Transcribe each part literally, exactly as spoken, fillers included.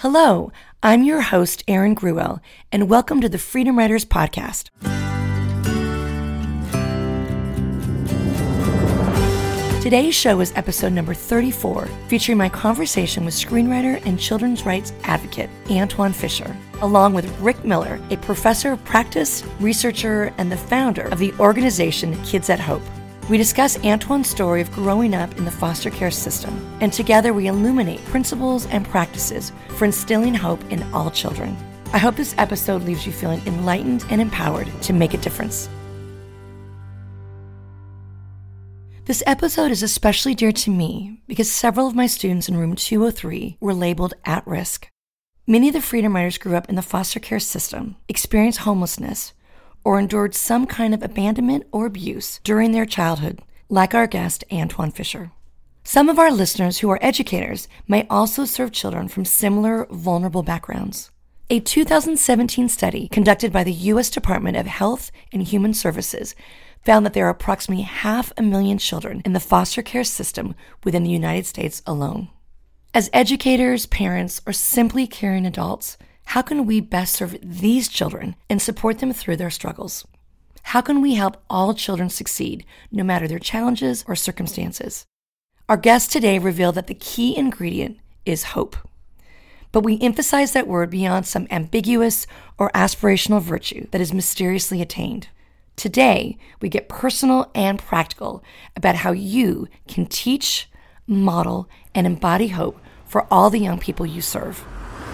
Hello, I'm your host, Erin Gruwell, and welcome to the Freedom Writers Podcast. Today's show is episode number thirty-four, featuring my conversation with screenwriter and children's rights advocate, Antwon Fisher, along with Rick Miller, a professor of practice, researcher, and the founder of the organization Kids at Hope. We discuss Antwon's story of growing up in the foster care system, and together we illuminate principles and practices for instilling hope in all children. I hope this episode leaves you feeling enlightened and empowered to make a difference. This episode is especially dear to me because several of my students in room two oh three were labeled at risk. Many of the Freedom Writers grew up in the foster care system, experienced homelessness, or endured some kind of abandonment or abuse during their childhood, like our guest, Antwon Fisher. Some of our listeners who are educators may also serve children from similar vulnerable backgrounds. A two thousand seventeen study conducted by the U S Department of Health and Human Services found that there are approximately half a million children in the foster care system within the United States alone. As educators, parents, or simply caring adults, how can we best serve these children and support them through their struggles? How can we help all children succeed, no matter their challenges or circumstances? Our guest today revealed that the key ingredient is hope. But we emphasize that word beyond some ambiguous or aspirational virtue that is mysteriously attained. Today, we get personal and practical about how you can teach, model, and embody hope for all the young people you serve.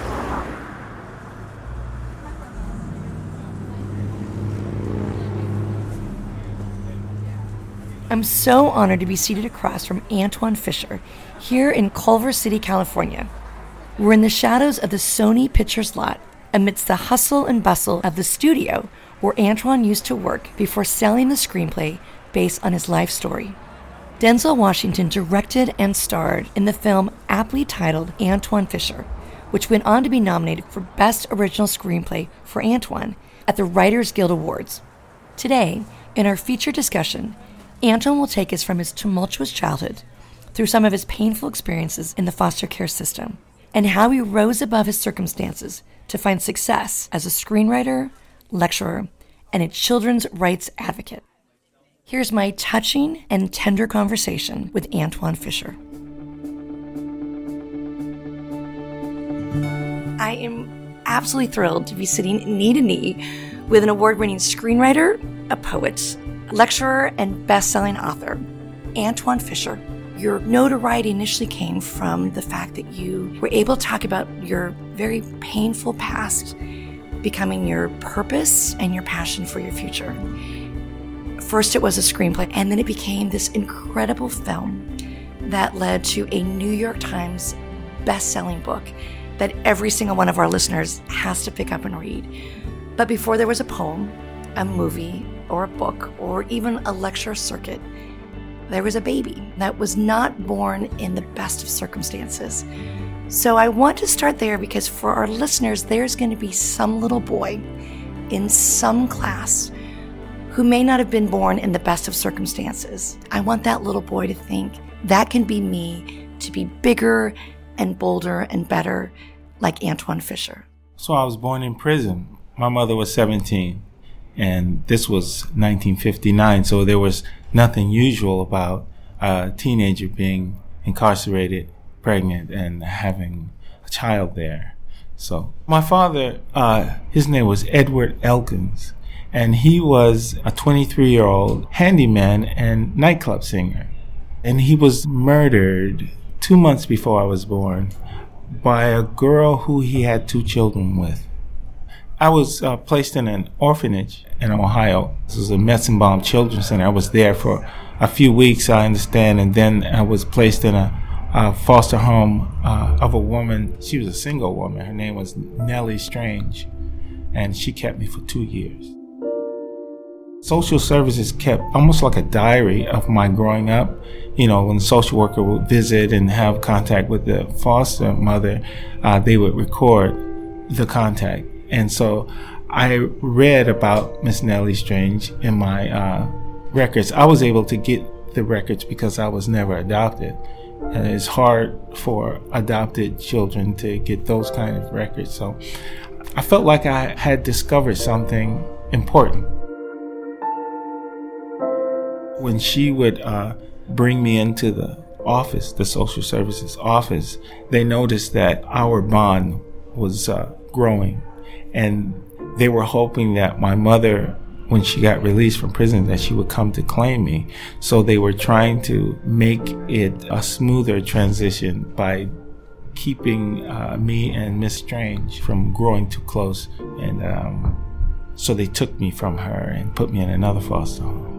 I'm so honored to be seated across from Antwon Fisher here in Culver City, California. We're in the shadows of the Sony Pictures lot amidst the hustle and bustle of the studio where Antwon used to work before selling the screenplay based on his life story. Denzel Washington directed and starred in the film aptly titled Antwon Fisher, which went on to be nominated for Best Original Screenplay for Antwon at the Writers Guild Awards. Today, in our feature discussion, Antwon will take us from his tumultuous childhood through some of his painful experiences in the foster care system and how he rose above his circumstances to find success as a screenwriter, lecturer, and a children's rights advocate. Here's my touching and tender conversation with Antwon Fisher. I am absolutely thrilled to be sitting knee to knee with an award-winning screenwriter, a poet, lecturer, and best-selling author, Antwon Fisher. Your notoriety initially came from the fact that you were able to talk about your very painful past becoming your purpose and your passion for your future. First it was a screenplay, and then it became this incredible film that led to a New York Times best-selling book that every single one of our listeners has to pick up and read. But before there was a poem, a movie, or a book, or even a lecture circuit, there was a baby that was not born in the best of circumstances. So I want to start there because for our listeners, there's going to be some little boy in some class who may not have been born in the best of circumstances. I want that little boy to think, that can be me, to be bigger and bolder and better like Antwon Fisher. So I was born in prison. My mother was seventeen. And this was nineteen fifty-nine, so there was nothing usual about a teenager being incarcerated, pregnant, and having a child there. So my father, uh, his name was Edward Elkins, and he was a twenty-three-year-old handyman and nightclub singer. And he was murdered two months before I was born by a girl who he had two children with. I was uh, placed in an orphanage in Ohio. This was a Metzenbaum Children's Center. I was there for a few weeks, I understand, and then I was placed in a, a foster home uh, of a woman. She was a single woman. Her name was Nellie Strange, and she kept me for two years. Social services kept almost like a diary of my growing up. You know, when the social worker would visit and have contact with the foster mother, uh, they would record the contact. And so I read about Miss Nellie Strange in my uh, records. I was able to get the records because I was never adopted. And it's hard for adopted children to get those kind of records. So I felt like I had discovered something important. When she would uh, bring me into the office, the social services office, they noticed that our bond was uh, growing. And they were hoping that my mother, when she got released from prison, that she would come to claim me. So they were trying to make it a smoother transition by keeping uh, me and Miss Strange from growing too close. And um, so they took me from her and put me in another foster home.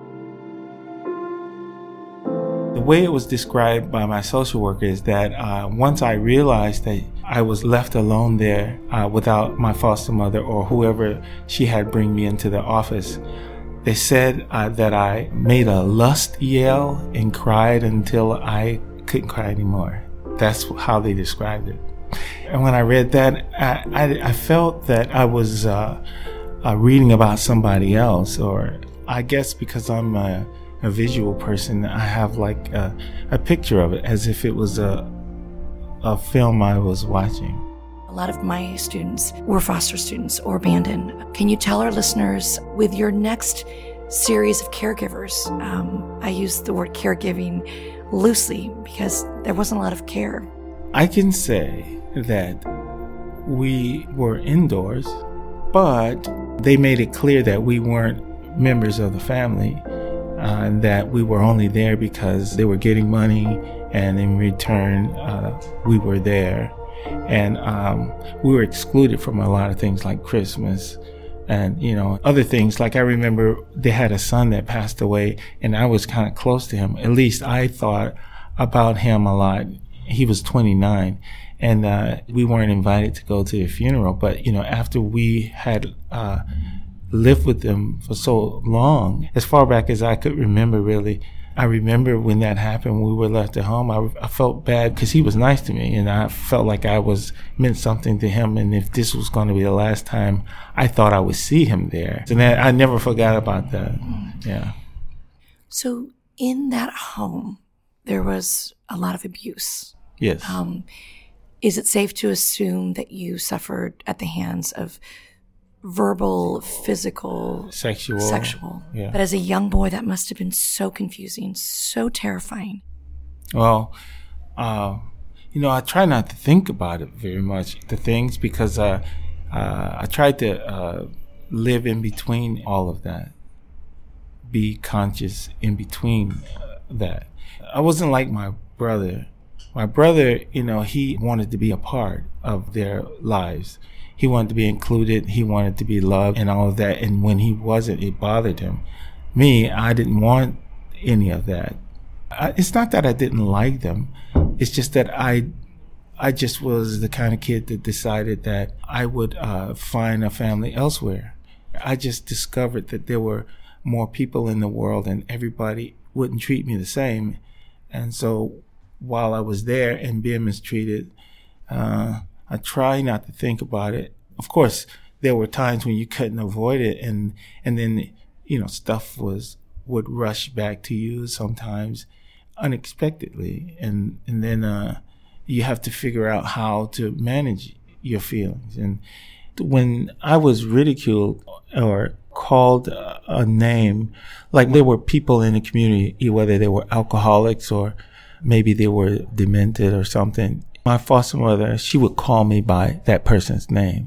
The way it was described by my social worker is that uh, once I realized that I was left alone there uh, without my foster mother or whoever she had bring me into the office, they said uh, that I made a lust yell and cried until I couldn't cry anymore. That's how they described it. And when I read that, I, I, I felt that I was uh, uh, reading about somebody else, or I guess because I'm a a visual person, I have like a, a picture of it as if it was a a film I was watching. A lot of my students were foster students or abandoned. Can you tell our listeners, with your next series of caregivers, um, I use the word caregiving loosely because there wasn't a lot of care. I can say that we were indoors, but they made it clear that we weren't members of the family. Uh, that we were only there because they were getting money, and in return, uh, we were there. And um, we were excluded from a lot of things like Christmas and, you know, other things. Like I remember they had a son that passed away, and I was kind of close to him. At least I thought about him a lot. He was twenty-nine, and uh, we weren't invited to go to the funeral. But, you know, after we had uh lived with them for so long, as far back as I could remember, really. I remember when that happened, we were left at home. I, I felt bad because he was nice to me, and I felt like I was meant something to him. And if this was going to be the last time, I thought I would see him there. And I, I never forgot about that. Yeah. So in that home, there was a lot of abuse. Yes. Um, is it safe to assume that you suffered at the hands of verbal, physical, sexual, sexual. Yeah. But as a young boy, that must have been so confusing, so terrifying. Well, uh, you know, I try not to think about it very much, the things, because uh, uh, I tried to uh, live in between all of that, be conscious in between uh, that. I wasn't like my brother. My brother, you know, he wanted to be a part of their lives. He wanted to be included. He wanted to be loved and all of that. And when he wasn't, it bothered him. Me, I didn't want any of that. I, it's not that I didn't like them. It's just that I, I just was the kind of kid that decided that I would uh, find a family elsewhere. I just discovered that there were more people in the world and everybody wouldn't treat me the same. And so while I was there and being mistreated, uh, I try not to think about it. Of course, there were times when you couldn't avoid it, and and then, you know, stuff was would rush back to you sometimes unexpectedly, and and then uh, you have to figure out how to manage your feelings. And when I was ridiculed or called a, a name, like there were people in the community, whether they were alcoholics or maybe they were demented or something. My foster mother, she would call me by that person's name.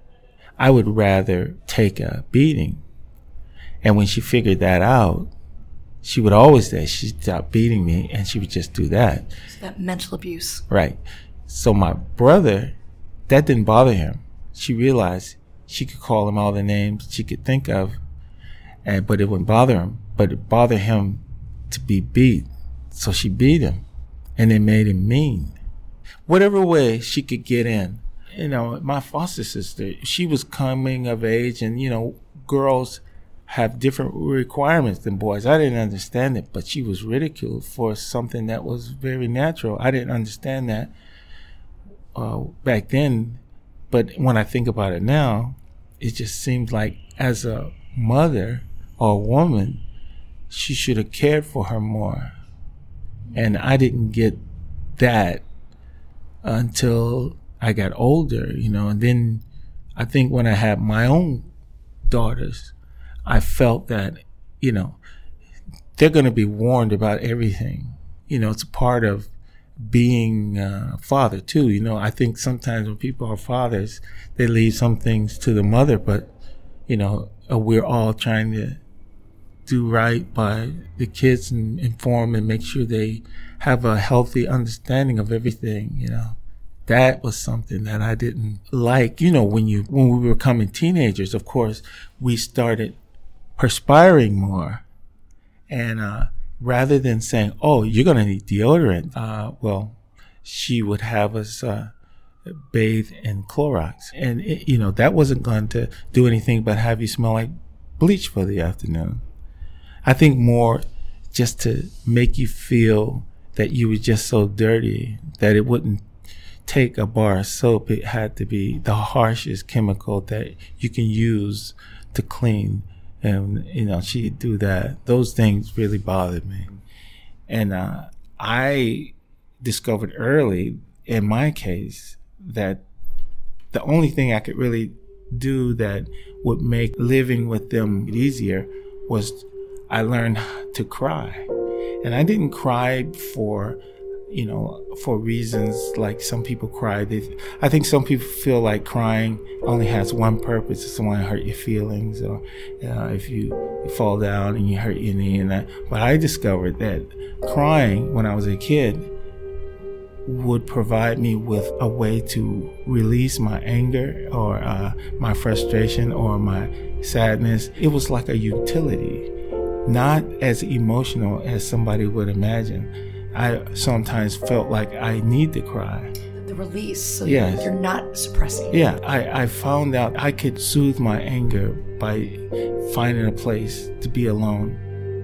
I would rather take a beating. And when she figured that out, she would always say she'd stop beating me and she would just do that. So that mental abuse. Right. So my brother, that didn't bother him. She realized she could call him all the names she could think of, and but it wouldn't bother him. But it bothered him to be beat. So she beat him, and it made him mean. Whatever way she could get in. You know, my foster sister, she was coming of age, and, you know, girls have different requirements than boys. I didn't understand it, but she was ridiculed for something that was very natural. I didn't understand that uh, back then, but when I think about it now, it just seems like as a mother or a woman, she should have cared for her more. And I didn't get that until I got older, you know. And then I think when I had my own daughters, I felt that, you know, they're going to be warned about everything. You know, it's a part of being a father too. You know, I think sometimes when people are fathers, they leave some things to the mother, but, you know, we're all trying to do right by the kids and inform and make sure they have a healthy understanding of everything, you know. That was something that I didn't like. You know, when you when we were becoming teenagers, of course, we started perspiring more. And uh, rather than saying, oh, you're going to need deodorant, uh, well, she would have us uh, bathe in Clorox. And, it, you know, that wasn't going to do anything but have you smell like bleach for the afternoon. I think more just to make you feel that you were just so dirty that it wouldn't take a bar of soap. It had to be the harshest chemical that you can use to clean. And, you know, she'd do that. Those things really bothered me. And uh, I discovered early, in my case, that the only thing I could really do that would make living with them easier was I learned to cry. And I didn't cry for, you know, for reasons like some people cry. They, I think some people feel like crying only has one purpose. If someone hurt your feelings, or uh, if you, you fall down and you hurt your knee and that. But I discovered that crying when I was a kid would provide me with a way to release my anger or uh, my frustration or my sadness. It was like a utility, not as emotional as somebody would imagine. I sometimes felt like I need to cry. The release, so yes. You're not suppressing. Yeah, I, I found out I could soothe my anger by finding a place to be alone.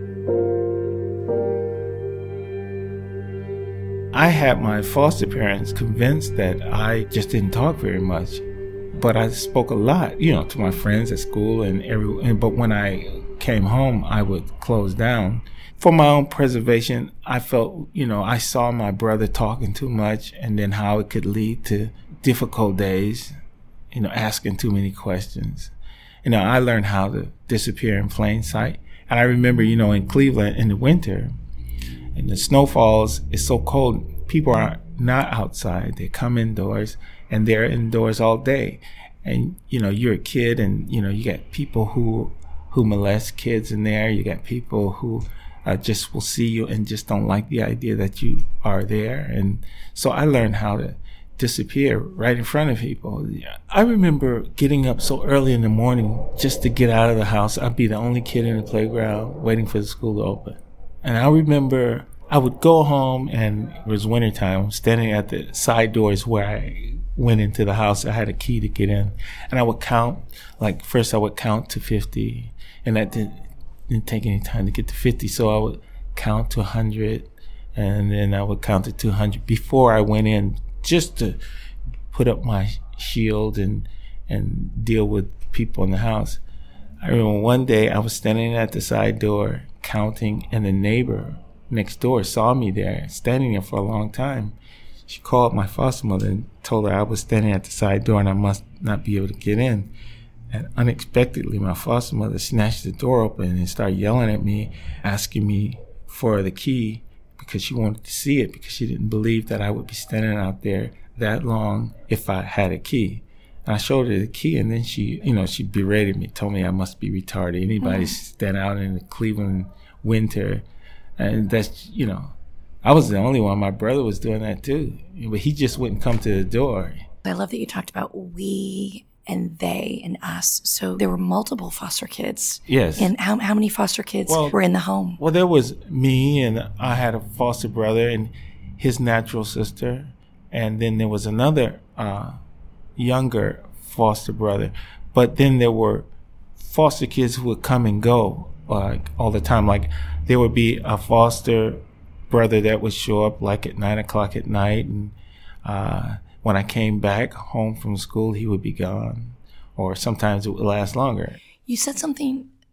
I had my foster parents convinced that I just didn't talk very much, but I spoke a lot, you know, to my friends at school and everyone. But when I came home, I would close down. For my own preservation, I felt, you know, I saw my brother talking too much and then how it could lead to difficult days, you know, asking too many questions. You know, I learned how to disappear in plain sight. And I remember, you know, in Cleveland in the winter, and the snow falls, it's so cold, people are not outside. They come indoors and they're indoors all day. And, you know, you're a kid and, you know, you got people who, who molest kids in there. You got people who uh, just will see you and just don't like the idea that you are there. And so I learned how to disappear right in front of people. I remember getting up so early in the morning just to get out of the house. I'd be the only kid in the playground waiting for the school to open. And I remember I would go home and it was wintertime, standing at the side doors where I went into the house. I had a key to get in. And I would count, like first I would count to fifty. And that didn't, didn't take any time to get to fifty. So I would count to one hundred. And then I would count to two hundred before I went in, just to put up my shield and, and deal with people in the house. I remember one day I was standing at the side door counting, and the neighbor next door saw me there, standing there for a long time. She called my foster mother and told her I was standing at the side door and I must not be able to get in. And unexpectedly, my foster mother snatched the door open and started yelling at me, asking me for the key because she wanted to see it, because she didn't believe that I would be standing out there that long if I had a key. And I showed her the key, and then she, you know, she berated me, told me I must be retarded. Anybody mm. stand out in the Cleveland winter. And that's, you know, I was the only one. My brother was doing that too, but he just wouldn't come to the door. I love that you talked about we and they and us. So there were multiple foster kids. Yes. And how how many foster kids well, were in the home? Well, there was me, and I had a foster brother and his natural sister. And then there was another uh, younger foster brother. But then there were foster kids who would come and go like all the time. Like there would be a foster brother that would show up like at nine o'clock at night, and uh, when I came back home from school, he would be gone, or sometimes it would last longer. You said something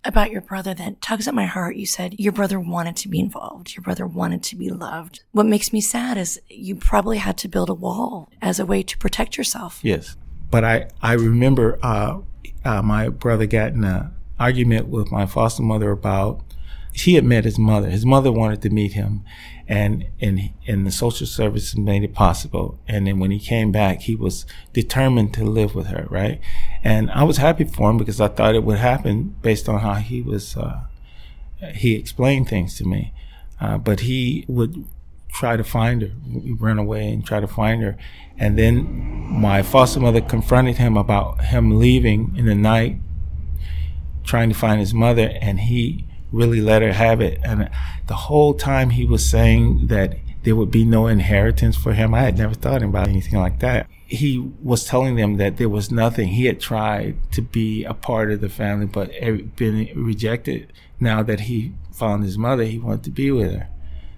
about your brother that tugs at my heart. You said your brother wanted to be involved. Your brother wanted to be loved. What makes me sad is you probably had to build a wall as a way to protect yourself. Yes. But I, I remember uh, uh, my brother got in an argument with my foster mother about, he had met his mother. His mother wanted to meet him, and, and, and the social services made it possible. And then when he came back, he was determined to live with her, right? And I was happy for him because I thought it would happen based on how he was, uh, he explained things to me. Uh, but he would try to find her, run away and try to find her. And then my foster mother confronted him about him leaving in the night, trying to find his mother, and he really let her have it. And the whole time he was saying that there would be no inheritance for him. I had never thought about anything like that. He was telling them that there was nothing. He had tried to be a part of the family, but been rejected. Now that he found his mother, he wanted to be with her.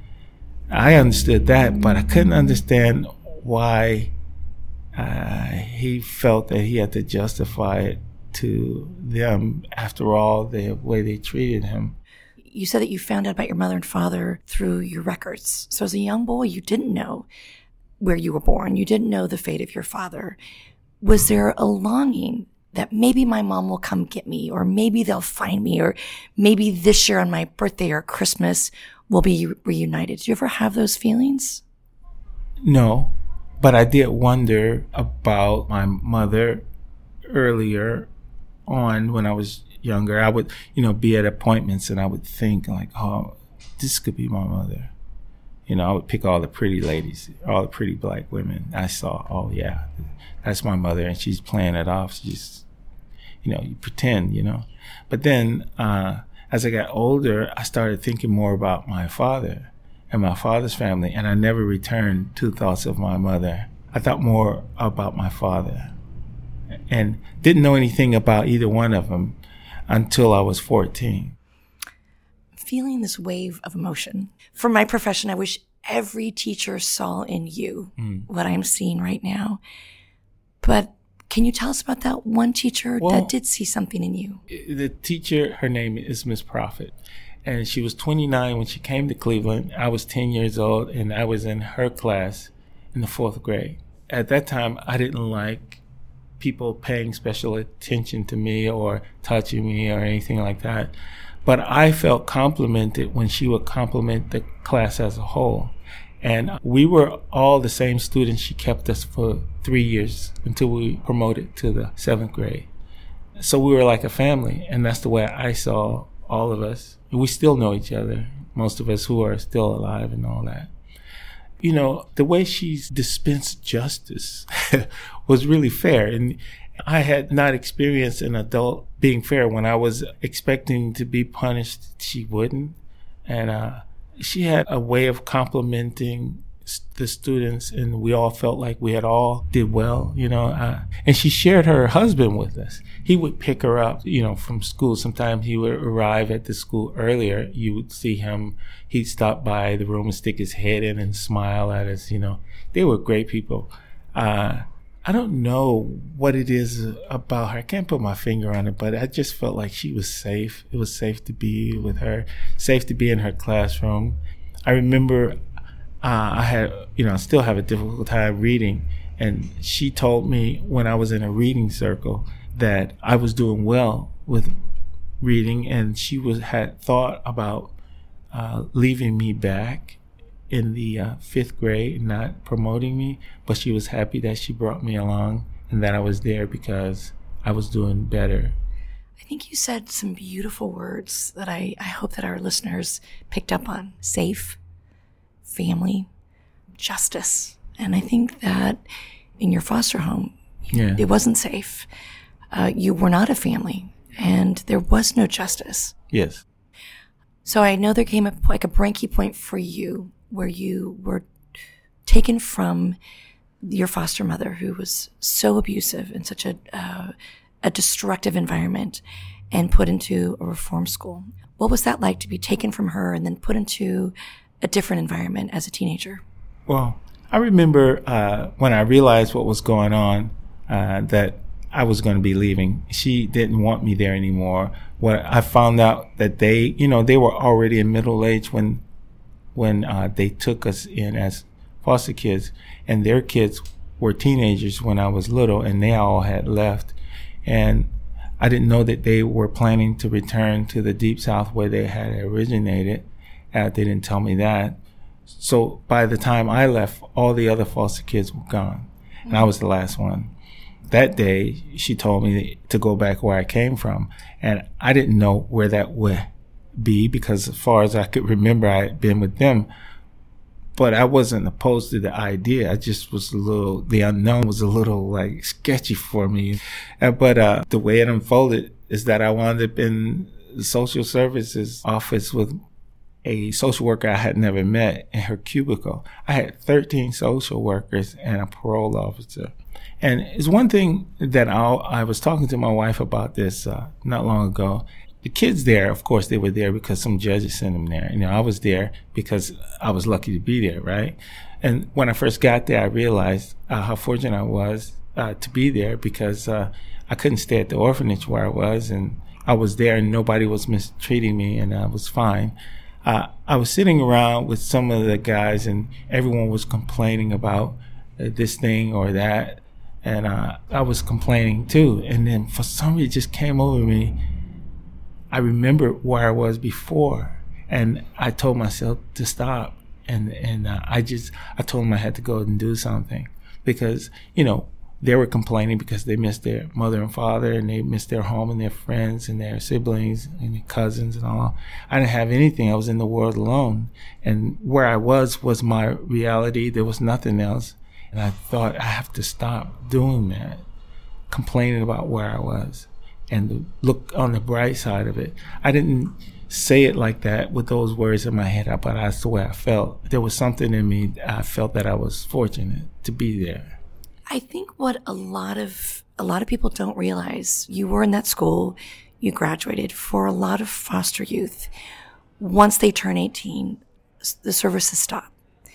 I understood that, but I couldn't understand why uh, he felt that he had to justify it to them. After all, the way they treated him. You said that you found out about your mother and father through your records. So as a young boy, you didn't know where you were born. You didn't know the fate of your father. Was there a longing that maybe my mom will come get me, or maybe they'll find me, or maybe this year on my birthday or Christmas we'll be reunited? Did you ever have those feelings? No, but I did wonder about my mother earlier on when I was younger. I would, you know, be at appointments and I would think like, oh, this could be my mother. You know, I would pick all the pretty ladies, all the pretty black women. I saw, oh yeah, that's my mother, and she's playing it off. She's, you know, you pretend, you know. But then uh, as I got older, I started thinking more about my father and my father's family, and I never returned to thoughts of my mother. I thought more about my father and didn't know anything about either one of them until I was fourteen. Feeling this wave of emotion. For my profession, I wish every teacher saw in you mm. what I'm seeing right now. But can you tell us about that one teacher well, that did see something in you? The teacher, her name is Miss Prophet. And she was twenty-nine when she came to Cleveland. I was ten years old, and I was in her class in the fourth grade. At that time, I didn't like people paying special attention to me or touching me or anything like that. But I felt complimented when she would compliment the class as a whole. And we were all the same students. She kept us for three years until we promoted to the seventh grade. So we were like a family, and that's the way I saw all of us. We still know each other, most of us who are still alive and all that. You know, the way she's dispensed justice was really fair. And I had not experienced an adult being fair. When I was expecting to be punished, she wouldn't. And uh, she had a way of complimenting the students, and we all felt like we had all did well, you know. Uh, and she shared her husband with us. He would pick her up, you know, from school. Sometimes he would arrive at the school earlier. You would see him. He'd stop by the room and stick his head in and smile at us, you know. They were great people. Uh, I don't know what it is about her. I can't put my finger on it, but I just felt like she was safe. It was safe to be with her, safe to be in her classroom. I remember Uh, I had, you know, I still have a difficult time reading. And she told me when I was in a reading circle that I was doing well with reading, and she was had thought about uh, leaving me back in the uh, fifth grade, not promoting me, but she was happy that she brought me along and that I was there because I was doing better. I think you said some beautiful words that I, I hope that our listeners picked up on. Safe, family, justice. And I think that in your foster home, yeah. it wasn't safe. Uh, you were not a family, and there was no justice. Yes. So I know there came a, like a breaking point for you where you were taken from your foster mother, who was so abusive in such a, uh, a destructive environment, and put into a reform school. What was that like to be taken from her and then put into a different environment as a teenager? Well, I remember uh, when I realized what was going on, uh, that I was going to be leaving. She didn't want me there anymore. When I found out that they, you know, they were already in middle age when, when uh, they took us in as foster kids, and their kids were teenagers when I was little, and they all had left. And I didn't know that they were planning to return to the Deep South where they had originated. Uh, they didn't tell me that. So by the time I left, all the other foster kids were gone, and I was the last one. That day, she told me to go back where I came from, and I didn't know where that would be because as far as I could remember, I had been with them. But I wasn't opposed to the idea. I just was a little, the unknown was a little like sketchy for me. Uh, but uh, the way it unfolded is that I wound up in the social services office with a social worker I had never met in her cubicle. I had thirteen social workers and a parole officer. And it's one thing that I'll, I was talking to my wife about this uh, not long ago. The kids there, of course, they were there because some judges sent them there. You know, I was there because I was lucky to be there, right? And when I first got there, I realized uh, how fortunate I was uh, to be there because uh, I couldn't stay at the orphanage where I was, and I was there and nobody was mistreating me, and I was fine. Uh, I was sitting around with some of the guys, and everyone was complaining about uh, this thing or that. And uh, I was complaining too. And then for some reason it just came over me. I remembered where I was before. And I told myself to stop. And and uh, I just, I told them I had to go and do something. Because, you know, they were complaining because they missed their mother and father, and they missed their home and their friends and their siblings and their cousins and all. I didn't have anything. I was in the world alone. And where I was was my reality. There was nothing else. And I thought, I have to stop doing that, complaining about where I was, and look on the bright side of it. I didn't say it like that with those words in my head, but that's the way I felt. There was something in me, I felt that I was fortunate to be there. I think what a lot of a lot of people don't realize, you were in that school, you graduated. For a lot of foster youth, once they turn eighteen, the services stop.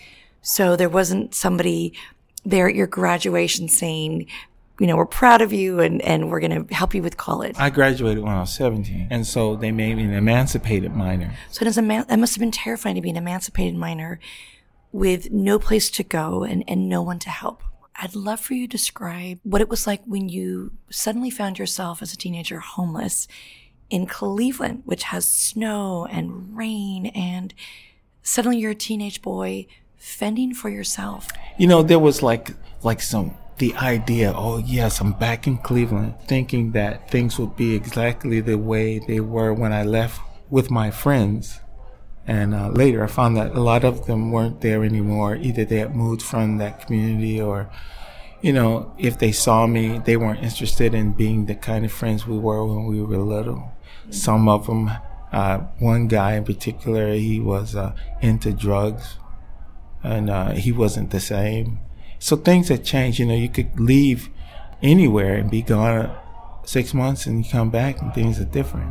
So there wasn't somebody there at your graduation saying, you know, we're proud of you and, and we're going to help you with college. I graduated when I was seventeen, and so they made me an emancipated minor. So it, is a man- it must have been terrifying to be an emancipated minor with no place to go and, and no one to help. I'd love for you to describe what it was like when you suddenly found yourself as a teenager homeless in Cleveland, which has snow and rain, and suddenly you're a teenage boy fending for yourself. You know, there was like like some the idea, oh yes, I'm back in Cleveland, thinking that things would be exactly the way they were when I left with my friends. And uh, later I found that a lot of them weren't there anymore. Either they had moved from that community, or, you know, if they saw me, they weren't interested in being the kind of friends we were when we were little. Some of them, uh, one guy in particular, he was uh, into drugs. And uh, he wasn't the same. So things had changed. You know, you could leave anywhere and be gone six months and you come back and things are different.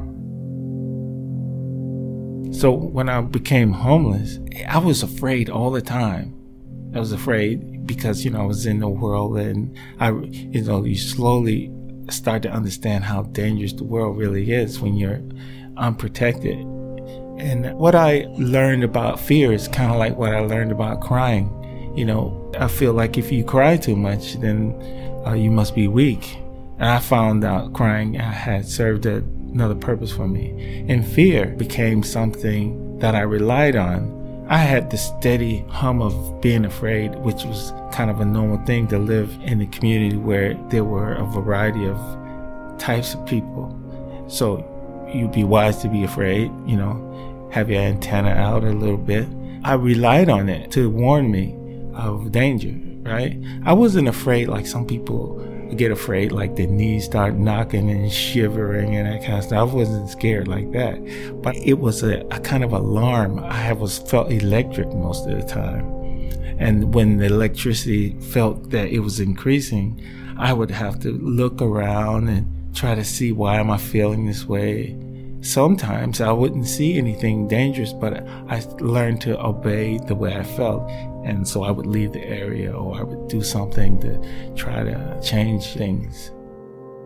So when I became homeless, I was afraid all the time. I was afraid because, you know, I was in the world, and I, you know, you slowly start to understand how dangerous the world really is when you're unprotected. And what I learned about fear is kind of like what I learned about crying. You know, I feel like if you cry too much, then uh, you must be weak. And I found out crying had served a, another purpose for me. And fear became something that I relied on. I had this steady hum of being afraid, which was kind of a normal thing to live in a community where there were a variety of types of people. So you'd be wise to be afraid, you know, have your antenna out a little bit. I relied on it to warn me of danger, right? I wasn't afraid like some people get afraid, like their knees start knocking and shivering and that kind of stuff. I wasn't scared like that. But it was a, a kind of alarm. I was felt electric most of the time. And when the electricity felt that it was increasing, I would have to look around and try to see, why am I feeling this way? Sometimes I wouldn't see anything dangerous, but I learned to obey the way I felt. And so I would leave the area, or I would do something to try to change things.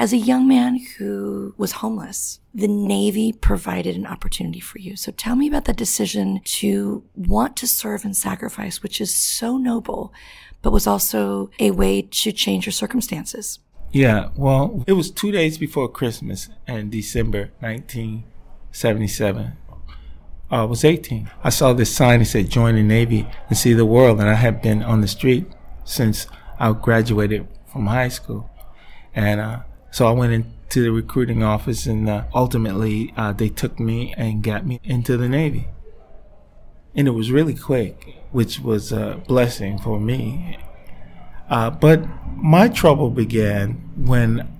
As a young man who was homeless, the Navy provided an opportunity for you. So tell me about that decision to want to serve and sacrifice, which is so noble, but was also a way to change your circumstances. Yeah, well, it was two days before Christmas in December nineteen seventy-seven. I was eighteen. I saw this sign that said, join the Navy and see the world. And I had been on the street since I graduated from high school. And uh, so I went into the recruiting office, and uh, ultimately uh, they took me and got me into the Navy. And it was really quick, which was a blessing for me. Uh, but my trouble began when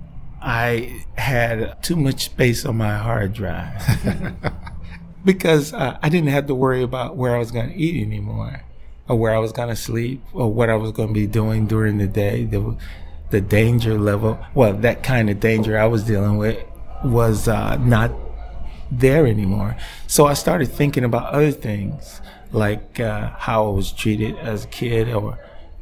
I had too much space on my hard drive. Because uh, I didn't have to worry about where I was going to eat anymore, or where I was going to sleep, or what I was going to be doing during the day. The, the danger level, well, that kind of danger I was dealing with was uh, not there anymore. So I started thinking about other things, like uh, how I was treated as a kid, or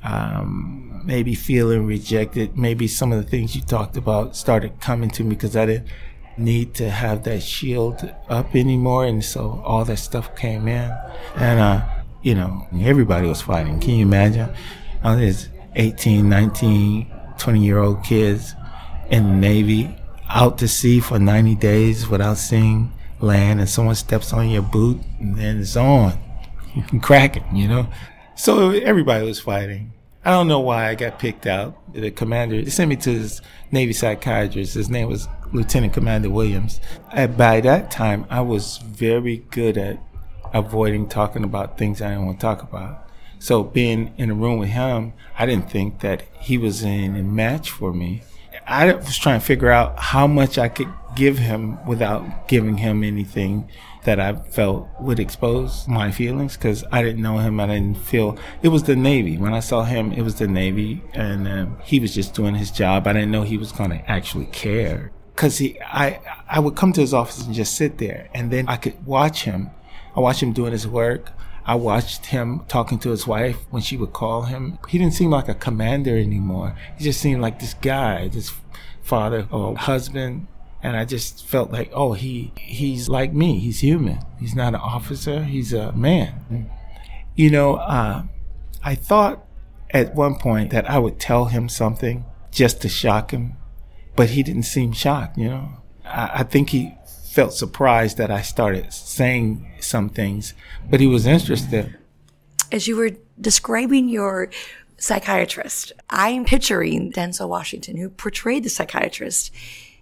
um, maybe feeling rejected. Maybe some of the things you talked about started coming to me because I didn't need to have that shield up anymore, and so all that stuff came in. And uh you know, everybody was fighting. Can you imagine? Uh, there's eighteen, nineteen, twenty year old kids in the Navy out to sea for ninety days without seeing land, and someone steps on your boot and then it's on. You can crack it, you know. So everybody was fighting. I don't know why I got picked out. The commander sent me to this Navy psychiatrist. His name was Lieutenant Commander Williams. And by that time, I was very good at avoiding talking about things I didn't want to talk about. So being in a room with him, I didn't think that he was in a match for me. I was trying to figure out how much I could give him without giving him anything that I felt would expose my feelings, because I didn't know him. I didn't feel it was the Navy. When I saw him, it was the Navy, and um, he was just doing his job. I didn't know he was going to actually care, because he, I, I would come to his office and just sit there, and then I could watch him. I watched him doing his work. I watched him talking to his wife when she would call him. He didn't seem like a commander anymore. He just seemed like this guy, this father or husband. And I just felt like, oh, he he's like me. He's human. He's not an officer. He's a man. You know, uh, I thought at one point that I would tell him something just to shock him, but he didn't seem shocked, you know. I, I think he felt surprised that I started saying some things, but he was interested. As you were describing your psychiatrist, I'm picturing Denzel Washington, who portrayed the psychiatrist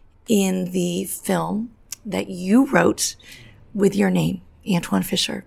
in the film that you wrote with your name, Antwone Fisher.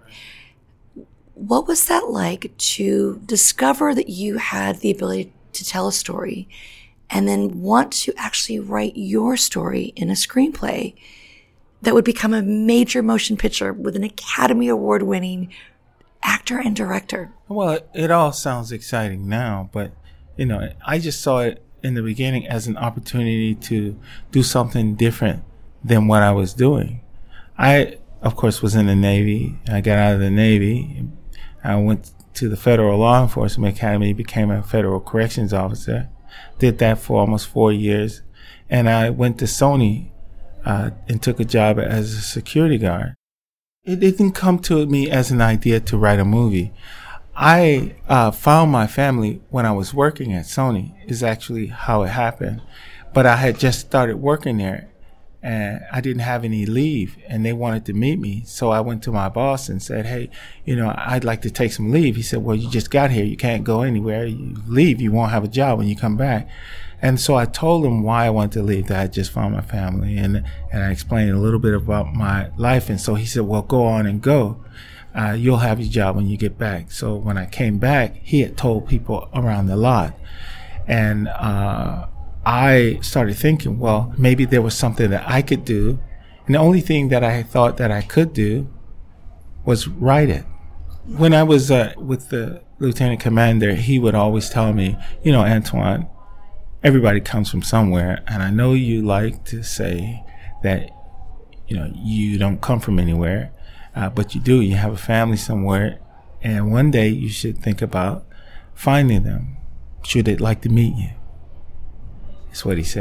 What was that like to discover that you had the ability to tell a story and then want to actually write your story in a screenplay that would become a major motion picture with an Academy Award winning actor and director? Well, it all sounds exciting now, but you know, I just saw it in the beginning as an opportunity to do something different than what I was doing. I, of course, was in the Navy. I got out of the Navy. I went to the Federal Law Enforcement Academy, became a federal corrections officer. Did that for almost four years. And I went to Sony uh, and took a job as a security guard. It didn't come to me as an idea to write a movie. I uh, found my family when I was working at Sony, is actually how it happened. But I had just started working there, and I didn't have any leave, and they wanted to meet me. So I went to my boss and said, hey, you know, I'd like to take some leave. He said, well, you just got here. You can't go anywhere. You leave, you won't have a job when you come back. And so I told him why I wanted to leave, that I just found my family, and, and I explained a little bit about my life. And so he said, well, go on and go. Uh, you'll have your job when you get back. So when I came back, he had told people around the lot. And uh, I started thinking, well, maybe there was something that I could do. And the only thing that I thought that I could do was write it. When I was uh, with the lieutenant commander, he would always tell me, you know, Antwone, everybody comes from somewhere. And I know you like to say that, you know, you don't come from anywhere. Uh, but you do. You have a family somewhere, and one day you should think about finding them. Should they like to meet you? That's what he said.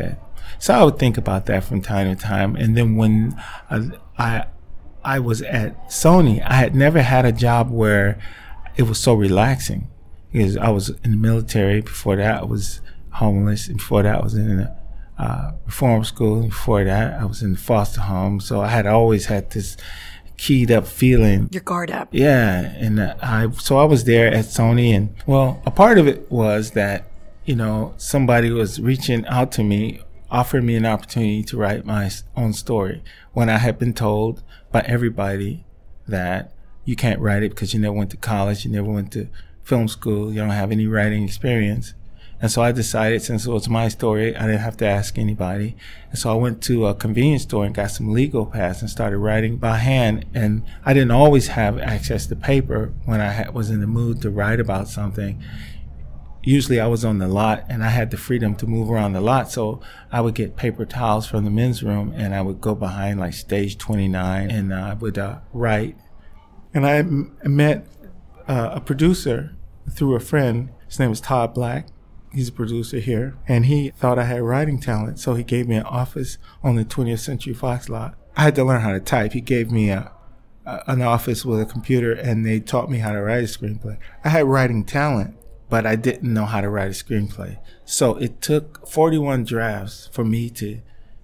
So I would think about that from time to time. And then when I, I, I was at Sony, I had never had a job where it was so relaxing. Because I was in the military. Before that, I was homeless. And before that, I was in a uh, reform school. And before that, I was in the foster home. So I had always had this keyed up feeling. Your guard up. Yeah. And uh, I, so I was there at Sony. And well, a part of it was that, you know, somebody was reaching out to me, offered me an opportunity to write my own story when I had been told by everybody that you can't write it because you never went to college, you never went to film school, you don't have any writing experience. And so I decided, since it was my story, I didn't have to ask anybody. And so I went to a convenience store and got some legal pads and started writing by hand. And I didn't always have access to paper when I had, was in the mood to write about something. Usually I was on the lot and I had the freedom to move around the lot. So I would get paper towels from the men's room and I would go behind like stage twenty-nine and I would uh, write. And I m- met uh, a producer through a friend. His name was Todd Black. He's a producer here. And he thought I had writing talent. So he gave me an office on the twentieth Century Fox lot. I had to learn how to type. He gave me a, a an office with a computer and they taught me how to write a screenplay. I had writing talent, but I didn't know how to write a screenplay. So it took forty-one drafts for me to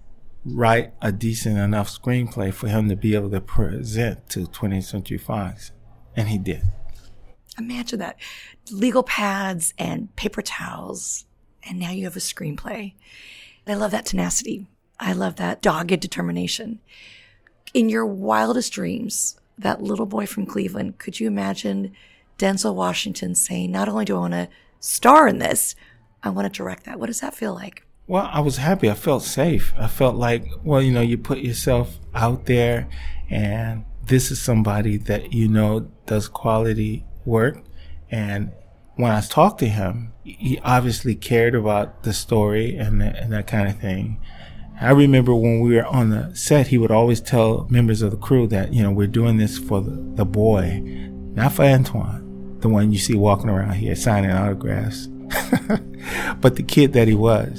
write a decent enough screenplay for him to be able to present to twentieth Century Fox. And he did. Imagine that. Legal pads and paper towels, and now you have a screenplay. I love that tenacity. I love that dogged determination. In your wildest dreams, that little boy from Cleveland, could you imagine Denzel Washington saying, not only do I want to star in this, I want to direct that? What does that feel like? Well, I was happy. I felt safe. I felt like, well, you know, you put yourself out there and this is somebody that you know does quality work. And when I talked to him, he obviously cared about the story and, and that kind of thing. I remember when we were on the set, he would always tell members of the crew that, you know, we're doing this for the, the boy, not for Antoine, the one you see walking around here signing autographs, but the kid that he was.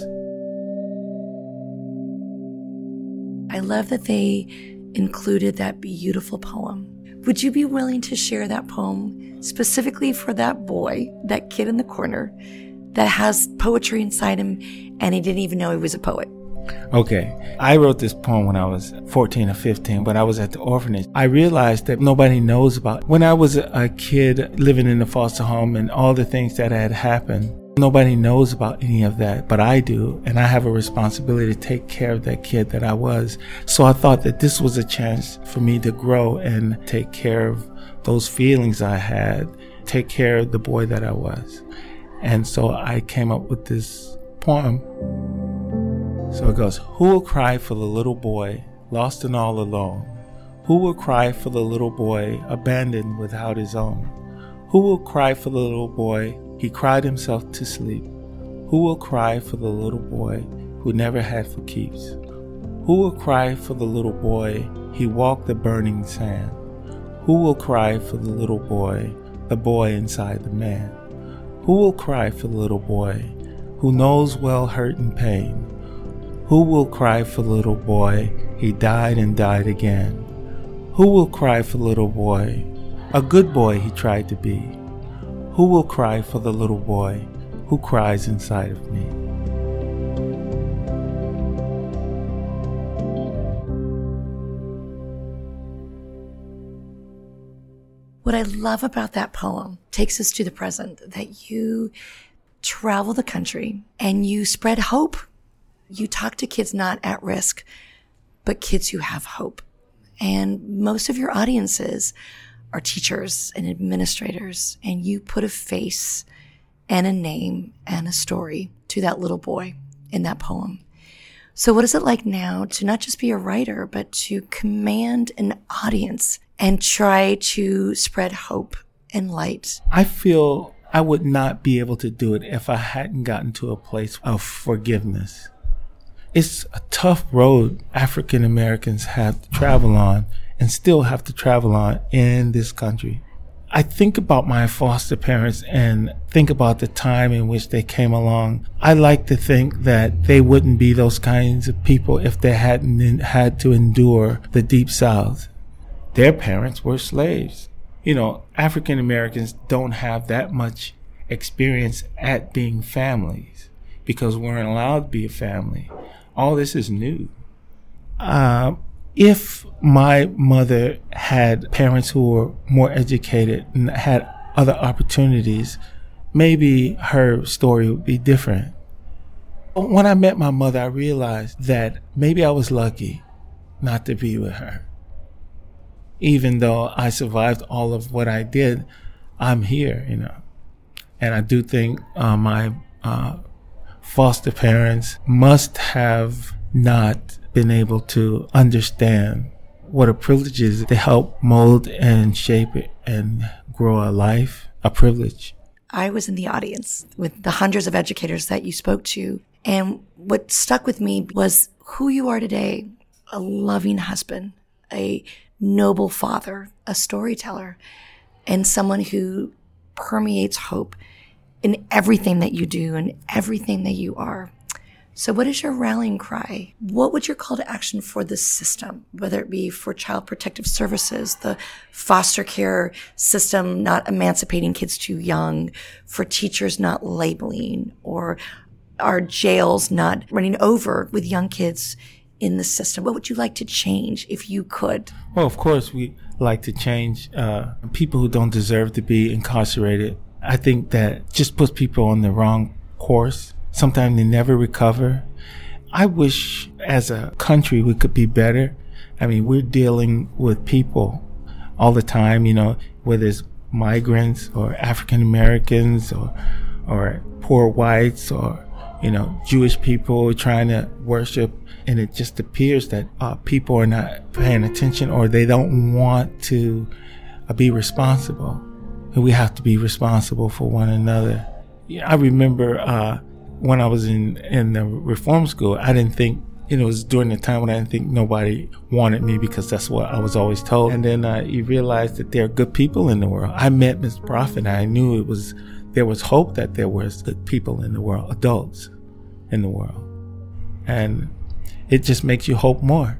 I love that they included that beautiful poem. Would you be willing to share that poem specifically for that boy, that kid in the corner that has poetry inside him and he didn't even know he was a poet? Okay. I wrote this poem when I was fourteen or fifteen, but I was at the orphanage. I realized that nobody knows about it. When I was a kid living in the foster home and all the things that had happened, nobody knows about any of that, but I do. And I have a responsibility to take care of that kid that I was. So I thought that this was a chance for me to grow and take care of those feelings I had, take care of the boy that I was. And so I came up with this poem. So it goes, who will cry for the little boy, lost and all alone? Who will cry for the little boy, abandoned without his own? Who will cry for the little boy, he cried himself to sleep? Who will cry for the little boy who never had for keeps? Who will cry for the little boy, he walked the burning sand? Who will cry for the little boy, the boy inside the man? Who will cry for the little boy who knows well hurt and pain? Who will cry for the little boy, he died and died again? Who will cry for the little boy, a good boy he tried to be? Who will cry for the little boy who cries inside of me? What I love about that poem takes us to the present, that you travel the country and you spread hope. You talk to kids not at risk, but kids who have hope. And most of your audiences are teachers and administrators, and you put a face and a name and a story to that little boy in that poem. So what is it like now to not just be a writer, but to command an audience and try to spread hope and light? I feel I would not be able to do it if I hadn't gotten to a place of forgiveness. It's a tough road African Americans have to travel on and still have to travel on in this country. I think about my foster parents and think about the time in which they came along. I like to think that they wouldn't be those kinds of people if they hadn't had to endure the Deep South. Their parents were slaves. You know, African Americans don't have that much experience at being families because we weren't allowed to be a family. All this is new. Uh, if my mother had parents who were more educated and had other opportunities, maybe her story would be different. When I met my mother, I realized that maybe I was lucky not to be with her. Even though I survived all of what I did, I'm here, you know. And I do think uh, my uh, foster parents must have not been able to understand what a privilege is to help mold and shape it and grow a life, a privilege. I was in the audience with the hundreds of educators that you spoke to, and what stuck with me was who you are today, a loving husband, a noble father, a storyteller, and someone who permeates hope in everything that you do and everything that you are. So what is your rallying cry? What would your call to action for this system, whether it be for Child Protective Services, the foster care system not emancipating kids too young, for teachers not labeling, or our jails not running over with young kids in the system? What would you like to change if you could? Well, of course, we like to change uh, people who don't deserve to be incarcerated. I think that just puts people on the wrong course. Sometimes they never recover. I wish as a country we could be better. I mean, we're dealing with people all the time, you know, whether it's migrants or African Americans or or poor whites or, you know, Jewish people trying to worship. And it just appears that uh, people are not paying attention or they don't want to uh, be responsible. And we have to be responsible for one another. Yeah, I remember uh, when I was in, in the reform school, I didn't think, you know, it was during the time when I didn't think nobody wanted me because that's what I was always told. And then uh, you realize that there are good people in the world. I met Miz Prophet and I knew it was, there was hope that there was good people in the world, adults in the world. And it just makes you hope more.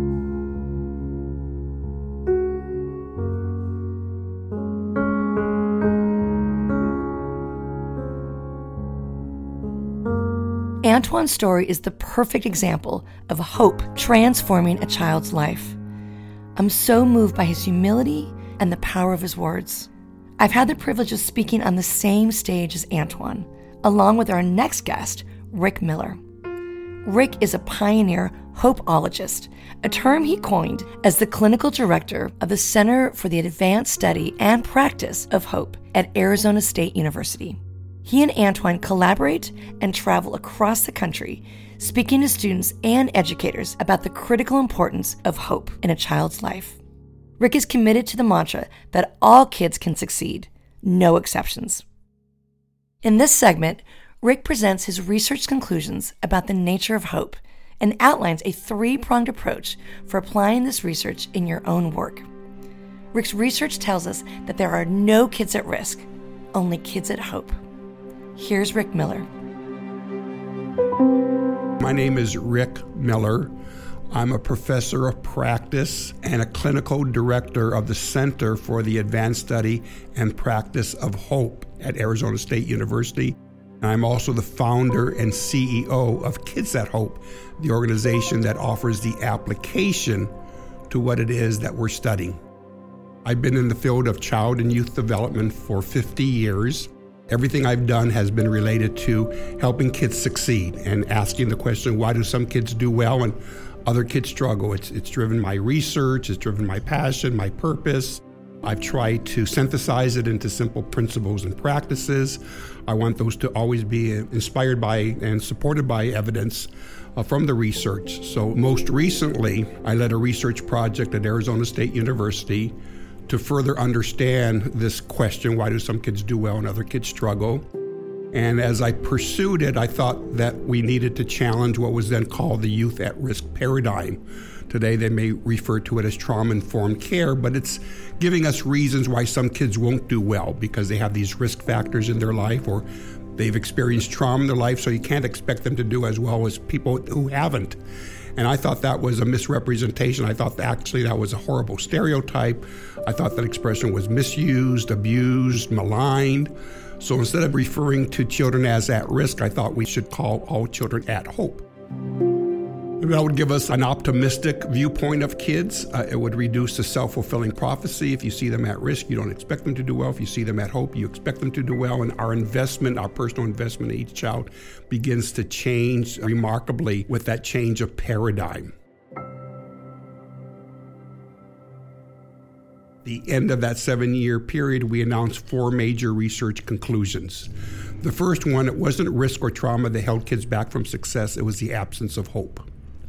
Antoine's story is the perfect example of hope transforming a child's life. I'm so moved by his humility and the power of his words. I've had the privilege of speaking on the same stage as Antoine, along with our next guest, Rick Miller. Rick is a pioneer hopeologist, a term he coined as the clinical director of the Center for the Advanced Study and Practice of Hope at Arizona State University. He and Antoine collaborate and travel across the country, speaking to students and educators about the critical importance of hope in a child's life. Rick is committed to the mantra that all kids can succeed, no exceptions. In this segment, Rick presents his research conclusions about the nature of hope and outlines a three-pronged approach for applying this research in your own work. Rick's research tells us that there are no kids at risk, only kids at hope. Here's Rick Miller. My name is Rick Miller. I'm a professor of practice and a clinical director of the Center for the Advanced Study and Practice of Hope at Arizona State University. I'm also the founder and C E O of Kids at Hope, the organization that offers the application to what it is that we're studying. I've been in the field of child and youth development for fifty years. Everything I've done has been related to helping kids succeed and asking the question, why do some kids do well and other kids struggle? It's, it's driven my research, it's driven my passion, my purpose. I've tried to synthesize it into simple principles and practices. I want those to always be inspired by and supported by evidence uh, from the research. So most recently, I led a research project at Arizona State University to further understand this question, why do some kids do well and other kids struggle? And as I pursued it, I thought that we needed to challenge what was then called the youth at risk paradigm. Today, they may refer to it as trauma-informed care, but it's giving us reasons why some kids won't do well because they have these risk factors in their life or they've experienced trauma in their life, so you can't expect them to do as well as people who haven't. And I thought that was a misrepresentation. I thought that actually that was a horrible stereotype. I thought that expression was misused, abused, maligned. So instead of referring to children as at risk, I thought we should call all children at hope. That would give us an optimistic viewpoint of kids. Uh, it would reduce the self-fulfilling prophecy. If you see them at risk, you don't expect them to do well. If you see them at hope, you expect them to do well. And our investment, our personal investment in each child begins to change remarkably with that change of paradigm. The end of that seven-year period, we announced four major research conclusions. The first one, it wasn't risk or trauma that held kids back from success. It was the absence of hope.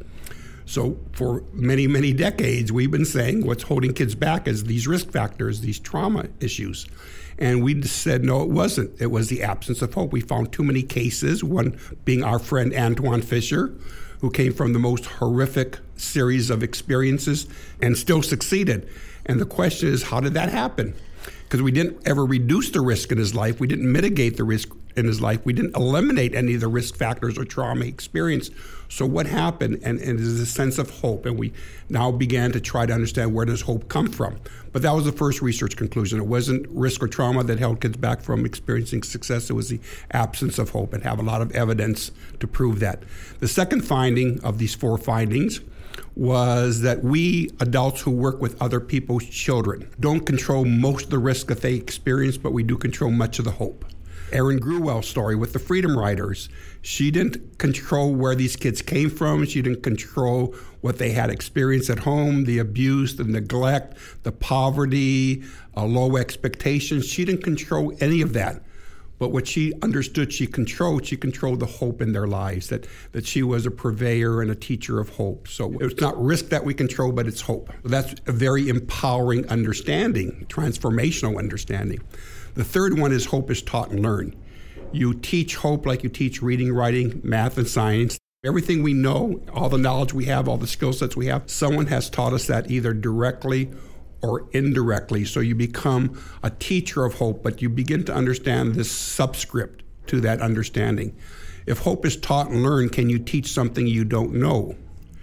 So for many, many decades, we've been saying what's holding kids back is these risk factors, these trauma issues. And we said, no, it wasn't. It was the absence of hope. We found too many cases, one being our friend Antoine Fisher, who came from the most horrific series of experiences and still succeeded. And the question is, how did that happen? Because we didn't ever reduce the risk in his life. We didn't mitigate the risk in his life. We didn't eliminate any of the risk factors or trauma experience. So what happened? And, and there's a sense of hope. And we now began to try to understand, where does hope come from? But that was the first research conclusion. It wasn't risk or trauma that held kids back from experiencing success. It was the absence of hope, and have a lot of evidence to prove that. The second finding of these four findings was that we adults who work with other people's children don't control most of the risk that they experience, but we do control much of the hope. Erin Gruwell's story with the Freedom Riders, she didn't control where these kids came from. She didn't control what they had experienced at home, the abuse, the neglect, the poverty, uh, low expectations. She didn't control any of that. But what she understood she controlled, she controlled the hope in their lives, that, that she was a purveyor and a teacher of hope. So it's not risk that we control, but it's hope. That's a very empowering understanding, transformational understanding. The third one is hope is taught and learned. You teach hope like you teach reading, writing, math, and science. Everything we know, all the knowledge we have, all the skill sets we have, someone has taught us that either directly or indirectly. So you become a teacher of hope, but you begin to understand this subscript to that understanding. If hope is taught and learned, can you teach something you don't know?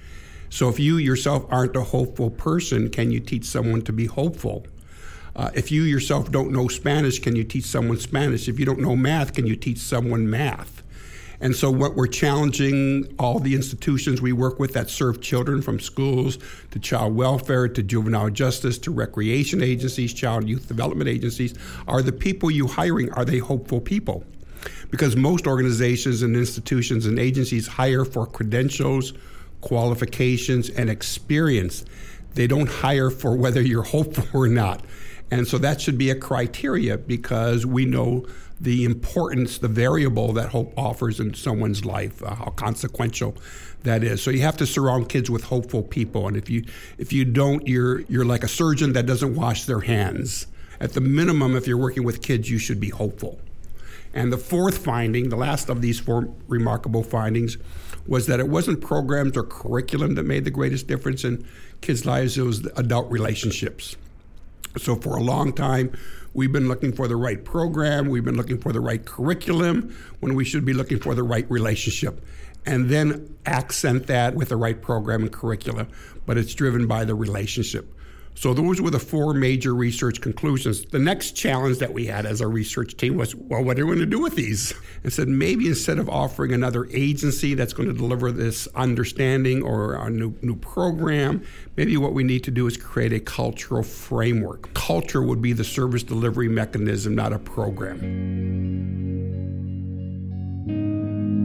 So if you yourself aren't a hopeful person, can you teach someone to be hopeful? Uh, if you yourself don't know Spanish, can you teach someone Spanish? If you don't know math, can you teach someone math? And so what we're challenging all the institutions we work with that serve children, from schools to child welfare to juvenile justice to recreation agencies, child and youth development agencies, are the people you hiring, are they hopeful people? Because most organizations and institutions and agencies hire for credentials, qualifications, and experience. They don't hire for whether you're hopeful or not. And so that should be a criteria, because we know the importance, the variable that hope offers in someone's life, uh, how consequential that is. So you have to surround kids with hopeful people. And if you if you don't, you're you're like a surgeon that doesn't wash their hands. At the minimum, if you're working with kids, you should be hopeful. And the fourth finding, the last of these four remarkable findings, was that it wasn't programs or curriculum that made the greatest difference in kids' lives. It was the adult relationships. So for a long time, we've been looking for the right program, we've been looking for the right curriculum, when we should be looking for the right relationship, and then accent that with the right program and curriculum, but it's driven by the relationship. So those were the four major research conclusions. The next challenge that we had as a research team was, well, what are we going to do with these? And said, maybe instead of offering another agency that's going to deliver this understanding or a new, new program, maybe what we need to do is create a cultural framework. Culture would be the service delivery mechanism, not a program.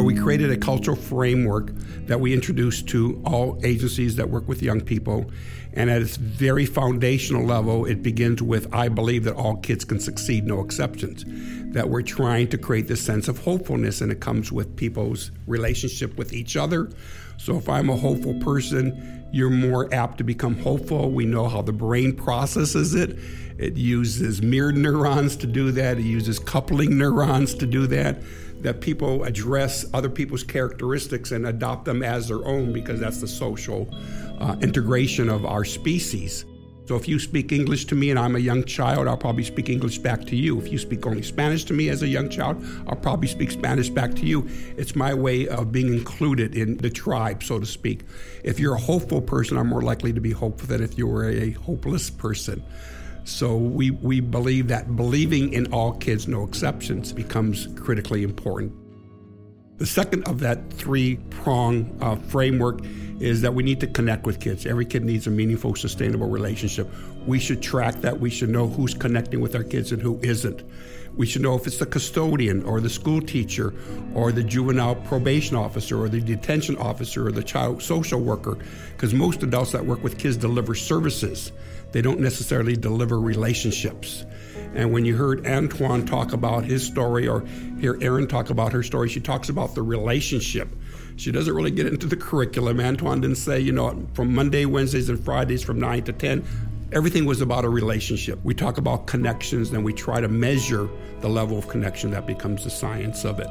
We created a cultural framework that we introduced to all agencies that work with young people. And at its very foundational level, it begins with, I believe that all kids can succeed, no exceptions. That we're trying to create this sense of hopefulness, and it comes with people's relationship with each other. So if I'm a hopeful person, you're more apt to become hopeful. We know how the brain processes it. It uses mirrored neurons to do that. It uses coupling neurons to do that. That people address other people's characteristics and adopt them as their own, because that's the social uh, integration of our species. So if you speak English to me and I'm a young child, I'll probably speak English back to you. If you speak only Spanish to me as a young child, I'll probably speak Spanish back to you. It's my way of being included in the tribe, so to speak. If you're a hopeful person, I'm more likely to be hopeful than if you were a hopeless person. So we, we believe that believing in all kids, no exceptions, becomes critically important. The second of that three-prong uh, framework is that we need to connect with kids. Every kid needs a meaningful, sustainable relationship. We should track that. We should know who's connecting with our kids and who isn't. We should know if it's the custodian or the school teacher or the juvenile probation officer or the detention officer or the child social worker, because most adults that work with kids deliver services. They don't necessarily deliver relationships. And when you heard Antoine talk about his story or hear Erin talk about her story, she talks about the relationship. She doesn't really get into the curriculum. Antoine didn't say, you know, from Monday, Wednesdays, and Fridays from nine to ten, everything was about a relationship. We talk about connections, and we try to measure the level of connection. That becomes the science of it.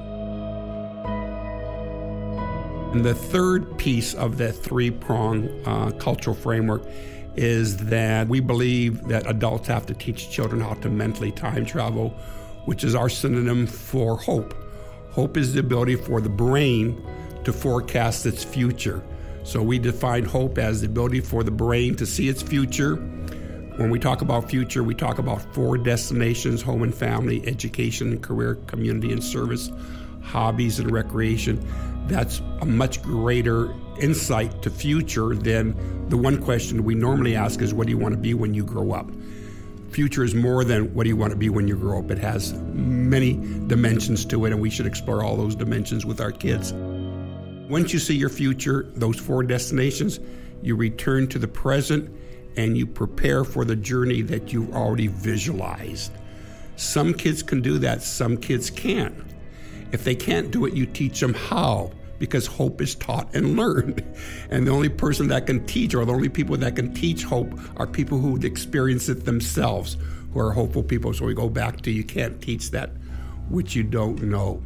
And the third piece of that three-prong uh, cultural framework is that we believe that adults have to teach children how to mentally time travel, which is our synonym for hope. Hope is the ability for the brain to forecast its future. So we define hope as the ability for the brain to see its future. When we talk about future, we talk about four destinations: home and family, education and career, community and service, hobbies and recreation. That's a much greater insight to future than the one question we normally ask is, what do you want to be when you grow up? Future is more than what do you want to be when you grow up. It has many dimensions to it, and we should explore all those dimensions with our kids. Once you see your future, those four destinations, you return to the present and you prepare for the journey that you've already visualized. Some kids can do that, some kids can't. If they can't do it, you teach them how, because hope is taught and learned. And the only person that can teach, or the only people that can teach hope, are people who experience it themselves, who are hopeful people. So we go back to, you can't teach that which you don't know.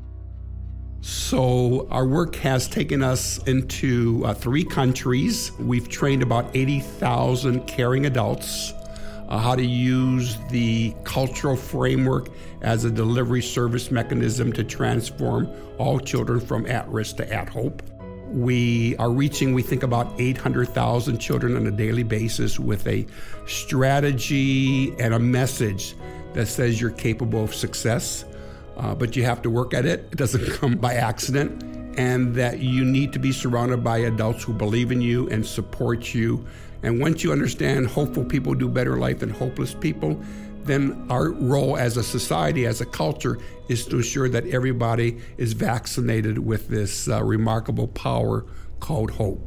So our work has taken us into uh, three countries. We've trained about eighty thousand caring adults Uh, how to use the cultural framework as a delivery service mechanism to transform all children from at-risk to at-hope. We are reaching, we think, about eight hundred thousand children on a daily basis with a strategy and a message that says you're capable of success, uh, but you have to work at it. It doesn't come by accident, and that you need to be surrounded by adults who believe in you and support you. And once you understand hopeful people do better life than hopeless people, then our role as a society, as a culture, is to ensure that everybody is vaccinated with this uh, remarkable power called hope.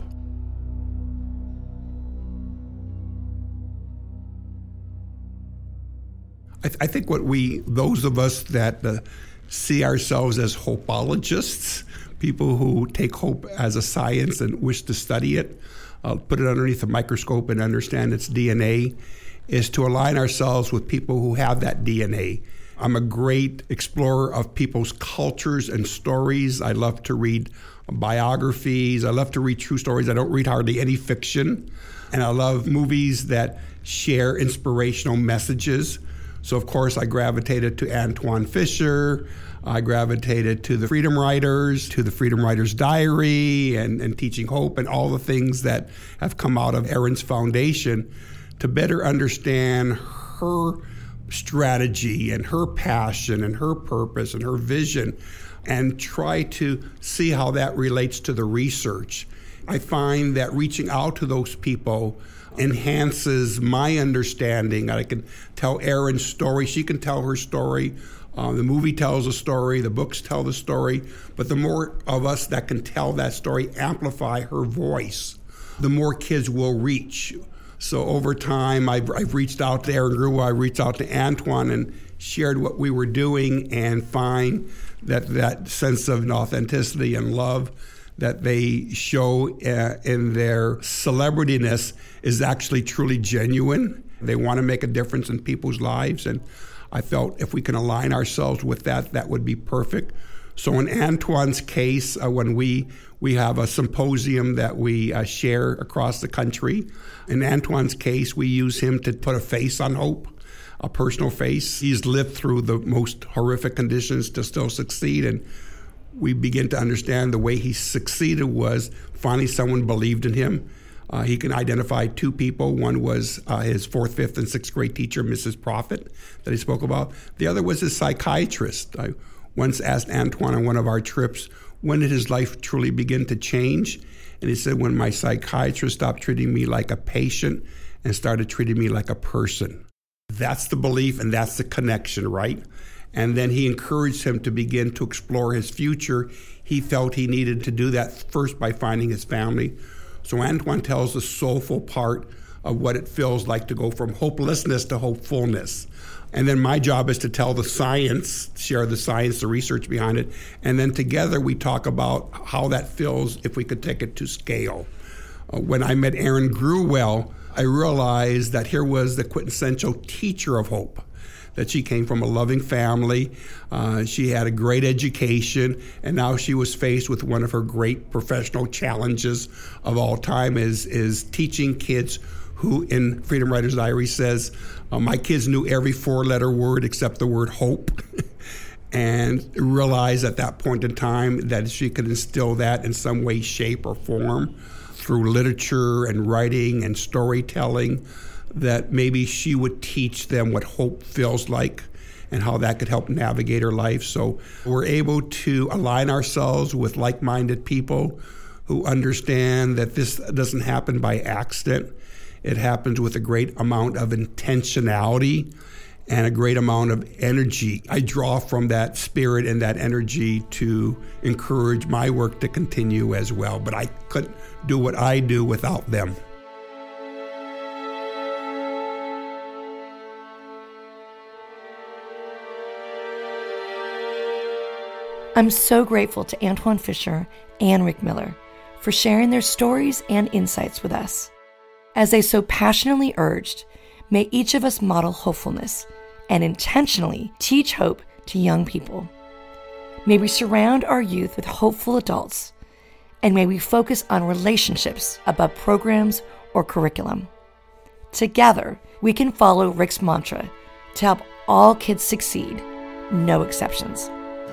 I, th- I think what we, those of us that uh, see ourselves as hopeologists, people who take hope as a science and wish to study it, uh, put it underneath a microscope and understand its D N A, is to align ourselves with people who have that D N A. I'm a great explorer of people's cultures and stories. I love to read biographies. I love to read true stories. I don't read hardly any fiction. And I love movies that share inspirational messages. So, of course, I gravitated to Antwone Fisher. I gravitated to the Freedom Writers, to the Freedom Writers Diary, and, and Teaching Hope, and all the things that have come out of Erin's foundation to better understand her strategy and her passion and her purpose and her vision, and try to see how that relates to the research. I find that reaching out to those people enhances my understanding. I can tell Erin's story. She can tell her story Uh, the movie tells a story, the books tell the story, but the more of us that can tell that story, amplify her voice, the more kids will reach. So over time, I've, I've reached out to Aaron Gruwell, I reached out to Antoine and shared what we were doing, and find that that sense of authenticity and love that they show uh, in their celebrityness is actually truly genuine. They want to make a difference in people's lives, and I felt if we can align ourselves with that, that would be perfect. So in Antoine's case, uh, when we we have a symposium that we uh, share across the country, in Antoine's case, we use him to put a face on hope, a personal face. He's lived through the most horrific conditions to still succeed, and we begin to understand the way he succeeded was finally someone believed in him. Uh, he can identify two people. One was uh, his fourth, fifth, and sixth grade teacher, Missus Prophet, that he spoke about. The other was his psychiatrist. I once asked Antoine on one of our trips, when did his life truly begin to change? And he said, when my psychiatrist stopped treating me like a patient and started treating me like a person. That's the belief and that's the connection, right? And then he encouraged him to begin to explore his future. He felt he needed to do that first by finding his family. So Antoine tells the soulful part of what it feels like to go from hopelessness to hopefulness. And then my job is to tell the science, share the science, the research behind it. And then together we talk about how that feels if we could take it to scale. Uh, when I met Aaron Gruwell, I realized that here was the quintessential teacher of hope, that she came from a loving family, uh, she had a great education, and now she was faced with one of her great professional challenges of all time is, is teaching kids who, in Freedom Writers Diary says, uh, my kids knew every four-letter word except the word hope, and realized at that point in time that she could instill that in some way, shape, or form through literature and writing and storytelling, that maybe she would teach them what hope feels like and how that could help navigate her life. So we're able to align ourselves with like-minded people who understand that this doesn't happen by accident. It happens with a great amount of intentionality and a great amount of energy. I draw from that spirit and that energy to encourage my work to continue as well. But I couldn't do what I do without them. I'm so grateful to Antoine Fisher and Rick Miller for sharing their stories and insights with us. As they so passionately urged, may each of us model hopefulness and intentionally teach hope to young people. May we surround our youth with hopeful adults, and may we focus on relationships above programs or curriculum. Together, we can follow Rick's mantra to help all kids succeed, no exceptions.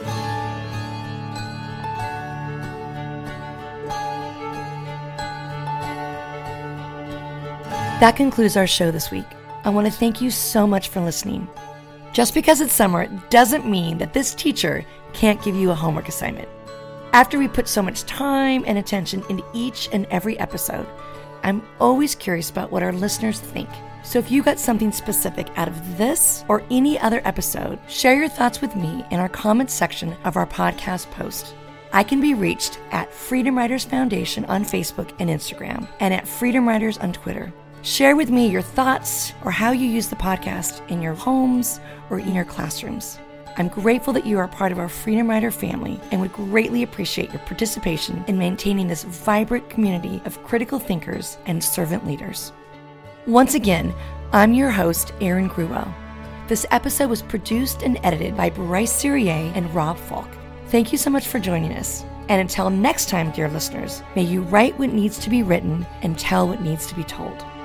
That concludes our show this week. I want to thank you so much for listening. Just because it's summer doesn't mean that this teacher can't give you a homework assignment. After we put so much time and attention into each and every episode, I'm always curious about what our listeners think. So if you got something specific out of this or any other episode, share your thoughts with me in our comments section of our podcast post. I can be reached at Freedom Writers Foundation on Facebook and Instagram, and at Freedom Writers on Twitter. Share with me your thoughts or how you use the podcast in your homes or in your classrooms. I'm grateful that you are part of our Freedom Writer family and would greatly appreciate your participation in maintaining this vibrant community of critical thinkers and servant leaders. Once again, I'm your host, Aaron Gruwell. This episode was produced and edited by Bryce Syrier and Rob Falk. Thank you so much for joining us. And until next time, dear listeners, may you write what needs to be written and tell what needs to be told.